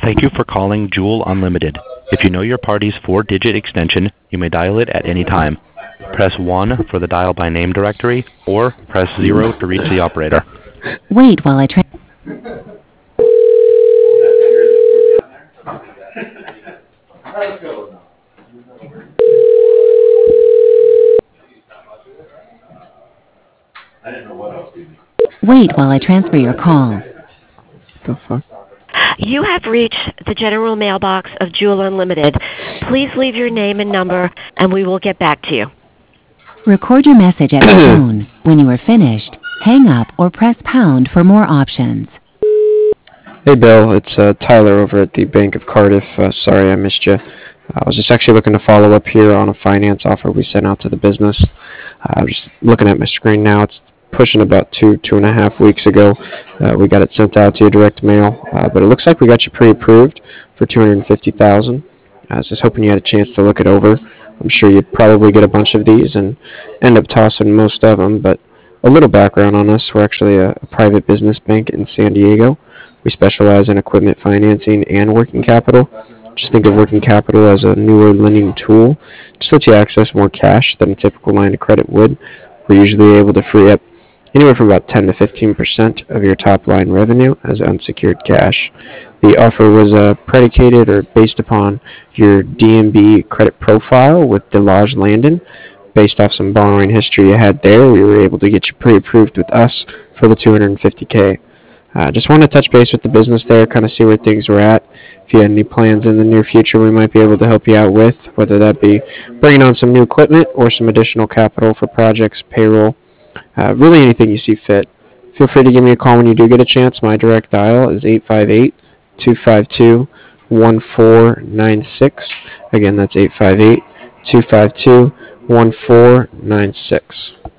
Thank you for calling Jewel Unlimited. If you know your party's 4-digit extension, you may dial it at any time. Press 1 for the dial by name directory, or press 0 to reach the operator. Wait while I try. Wait while I transfer your call. The fuck? You have reached the general mailbox of Jewel Unlimited. Please leave your name and number, and we will get back to you. Record your message at the tone. When you are finished, hang up or press pound for more options. Hey Bill, it's Tyler over at the Bank of Cardiff. Sorry I missed you. I was just actually looking to follow up here on a finance offer we sent out to the business. I'm just looking at my screen now. It's pushing about 2.5 weeks ago. We got it sent out to your direct mail, but it looks like we got you pre-approved for $250,000. I was just hoping you had a chance to look it over. I'm sure you'd probably get a bunch of these and end up tossing most of them, but a little background on us. We're actually a private business bank in San Diego. We specialize in equipment financing and working capital. Just think of working capital as a newer lending tool. Just lets you access more cash than a typical line of credit would. We're usually able to free up anywhere from about 10 to 15% of your top line revenue as unsecured cash. The offer was predicated or based upon your DNB credit profile with Delage Landon. Based off some borrowing history you had there, we were able to get you pre-approved with us for the $250K. Just want to touch base with the business there, kind of see where things were at. If you had any plans in the near future we might be able to help you out with, whether that be bringing on some new equipment or some additional capital for projects, payroll, really anything you see fit. Feel free to give me a call when you do get a chance. My direct dial is 858-252-1496. Again, that's 858-252-1496.